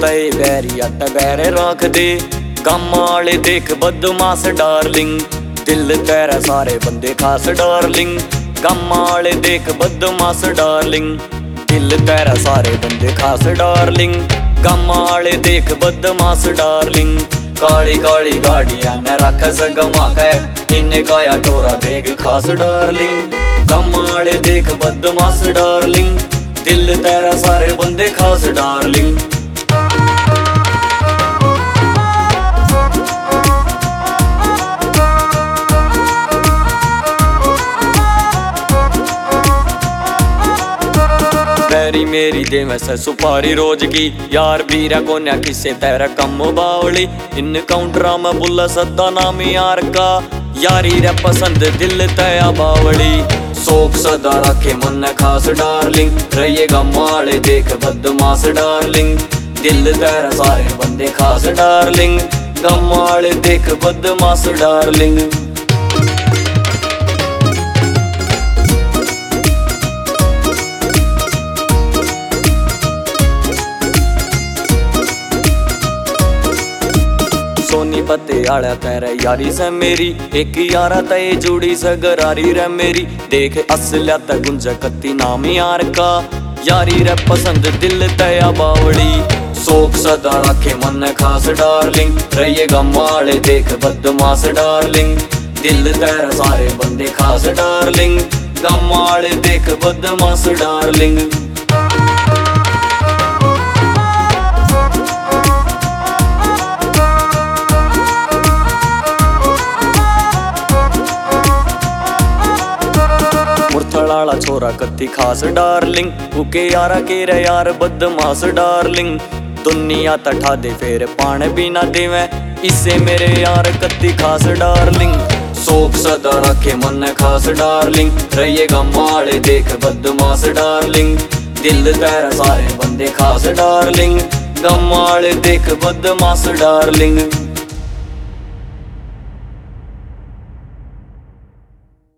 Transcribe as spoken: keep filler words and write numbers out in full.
गए बैरी अट बैर रख दे। गम वाले देख बदमाश डार्लिंग, दिल तेरा सारे बंदे खास डार्लिंग। गम वाले देख बदमाश डार्लिंग, दिल तेरा सारे बंदे खास डार्लिंग। गम वाले देख बदमाश डार्लिंग, काली काली गाड़ियां न रख सगमा के, इन्हें काया टोरा देख खास डार्लिंग। गम वाले देख बदमाश डार्लिंग, दिल तेरा सारे बंदे खास डार्लिंग। बैरी मेरी दे में से सुपारी रोज की, यार बीरा को न्या किसे तेरा कम बावली। इन काउंटरा में बुला सदा नाम यार का, यारी रे पसंद दिल तया बावली। शौक सदा रखे मन खास डार्लिंग, रहिएगा माले देख बदमाश डार्लिंग। दिल तेरा सारे बंदे खास डार्लिंग, गम वाले देख बदमाश डार्लिंग। सोनी पत्ते आड़ा तेरा यारी से मेरी, एक यारा तय जुड़ी से गरारी रे मेरी। देख असल्या त गुंजा कत्ती नाम यार का, यारी रे पसंद दिल तया बावड़ी। शौक सदा रखे मन खास डार्लिंग, रहिएगा माले देख बदमाश डार्लिंग। दिल तेरा सारे बंदे खास डार्लिंग, गम वाले देख बदमाश डार्लिंग। मुरथलाड़ा छोरा कत्ती खास डार्लिंग, उके यारा के रे यार बदमाश डार्लिंग। दुनिया तठा दे फिर पान भी ना देवे, इससे मेरे यार कत्ती खास डार्लिंग। शौक सदा रखे मन खास डार्लिंग, रहिएगा माले देख बदमाश डार्लिंग। दिल तेरा सारे बंदे खास डार्लिंग, गम वाले देख बदमाश डार्लिंग।